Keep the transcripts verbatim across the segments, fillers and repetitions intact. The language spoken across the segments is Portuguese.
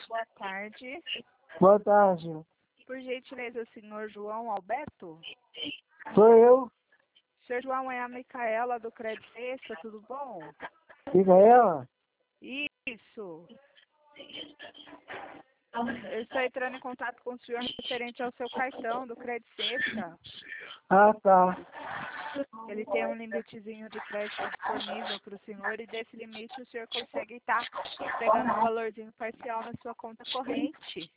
Boa tarde. Boa tarde. Por gentileza, o senhor João Alberto? Sou eu, Senhor João, é a Micaela do Crédito Sexta, tudo bom? Micaela. Isso. Eu estou entrando em contato com o senhor referente ao seu cartão do Crédito Sexta. Ah, tá. Ele tem um limitezinho de crédito disponível para o senhor e desse limite o senhor consegue estar pegando um valorzinho parcial na sua conta corrente.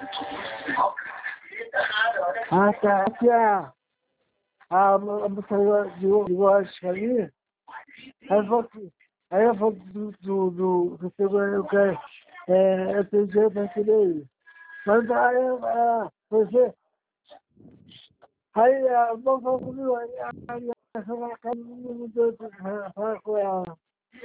Ah, tá. Aqui a, a, a moça de lógica ali, aí eu vou, aí eu vou do, do, do, do segurança, eu quero, é, eu tenho dinheiro para querer ir. Mas aí, é, você, aí, a moça falou comigo, aí, aí, essa casa não me deu para falar com ela.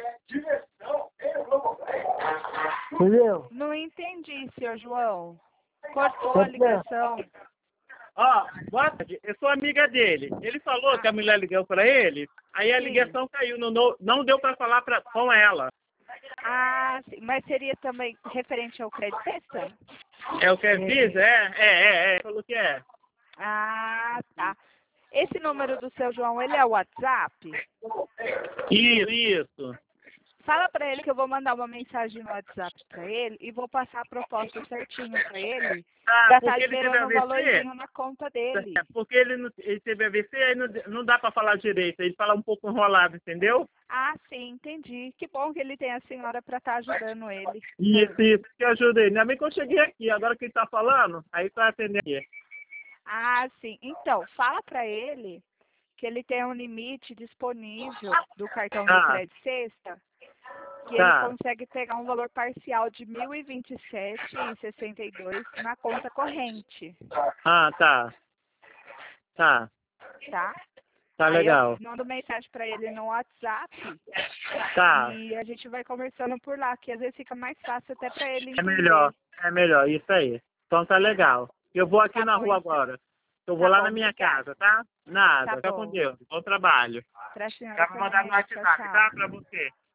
Entendeu? Não entendi, senhor João. Cortou a Tá certo? ligação. Ó, boa tarde, eu sou amiga dele. Ele falou que a mulher ligou pra ele, aí a Sim. ligação caiu, não, não, não deu pra falar pra, com ela. Ah, sim. Mas seria também referente ao Crédito Sexta? É o que eu fiz? É, é, é, é, falou que é. Ah, tá. Esse número do seu João, ele é o WhatsApp? Isso, isso. Fala pra ele que eu vou mandar uma mensagem no WhatsApp pra ele e vou passar a proposta certinho pra ele Ah, pra porque estar ele teve liberando um A V C? valorzinho na conta dele. Porque ele, não- ele teve A V C, aí não, não dá pra falar direito, ele fala um pouco enrolado, entendeu? Ah, sim, entendi. Que bom que ele tem a senhora pra estar ajudando ele. Isso, isso, que eu ajudei. Ainda bem que eu cheguei aqui, agora que ele tá falando, aí tá atendendo aqui. Ah, sim. Então, fala pra ele que ele tem um limite disponível do cartão do Tá. Crédito Sexta, que Tá. ele consegue pegar um valor parcial de mil e vinte e sete reais e sessenta e dois centavos na conta corrente, Ah, tá. Tá, tá? tá Aí legal. eu mando mensagem pra ele no WhatsApp Tá, e a gente vai conversando por lá, que às vezes fica mais fácil até pra ele é entender. melhor, é melhor, isso aí. Então tá legal. Eu vou aqui Tá na bom, rua então. agora. Eu vou Tá lá bom, na minha obrigada. casa, tá? Nada, Tá fica com bom. Deus. Bom trabalho. Pra senhora Já vou mandar no também. Tchau, WhatsApp, tchau. tá? Pra você.